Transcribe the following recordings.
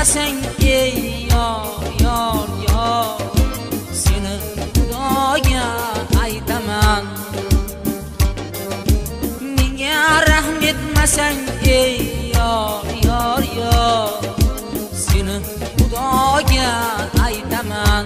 aytmasang ey yor seni Xudoga aytaman. Menga rahm etmasang ey yor seni Xudoga aytaman.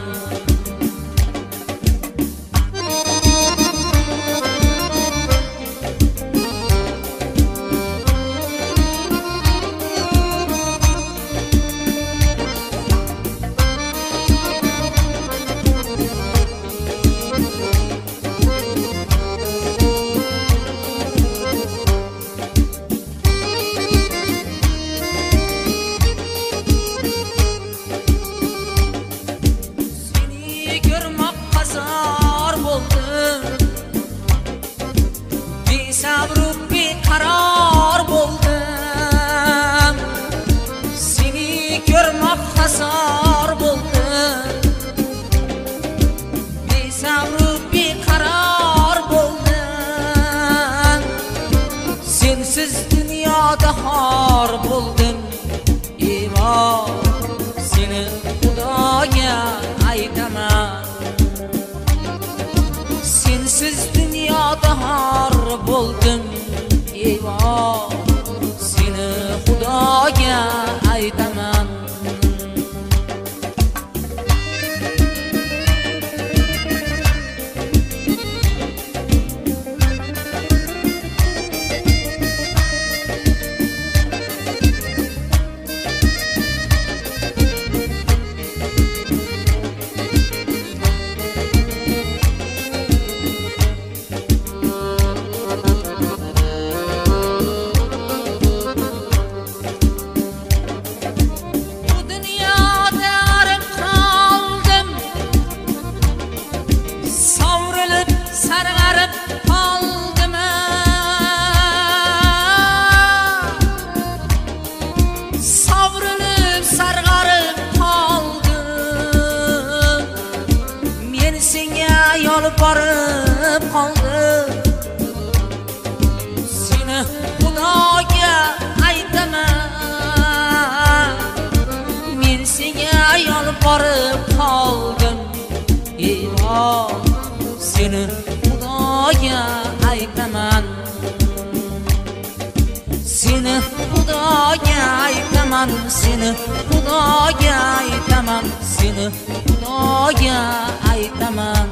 Sabru beqaror bo'ldim, seni ko'rmoq hasor bo'ldim. Besabru beqaror bo'ldim, sensiz dunyoda xor bo'ldim. Eyvor, seni Xudoga aytaman. Sensiz dunyoda xor bo'ldim. Eyvor, seni Xudoga aytaman. Yolib borib qoldim, seni Xudoga aytaman. Men senga yolib borib qoldim. Eyvor, seni Xudoga aytaman. Seni Xudoga aytaman, seni Xudoga aytaman, seni Xudoga aytaman.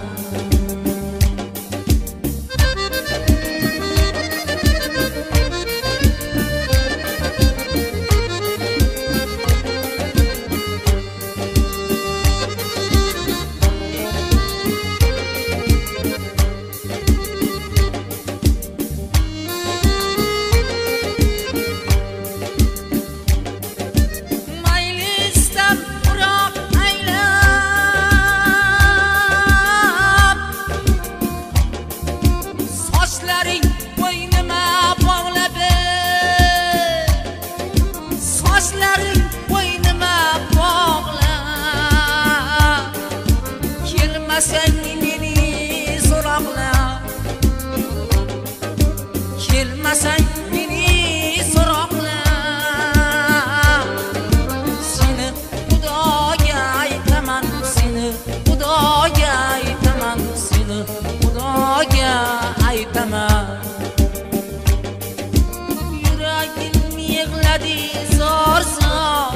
Kelmasang meni so'roqla, kelmasang meni so'roqla. Seni Xudoga aytaman, seni Xudoga aytaman, seni Xudoga aytaman. Yuragim yig'ladi zor-zor,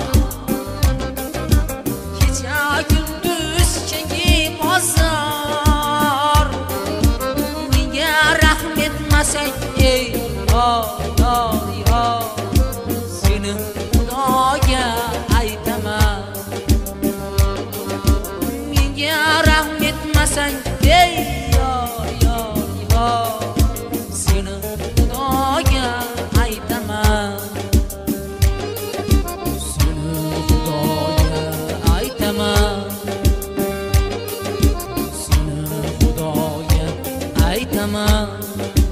kecha kunduz chekib bozor. Menga rahm etmasang ey yor seni Xudoga aytaman. Menga rahm etmasang ey yor seni Xudoga aytaman. Seni Xudoga aytaman. Seni Xudoga aytaman.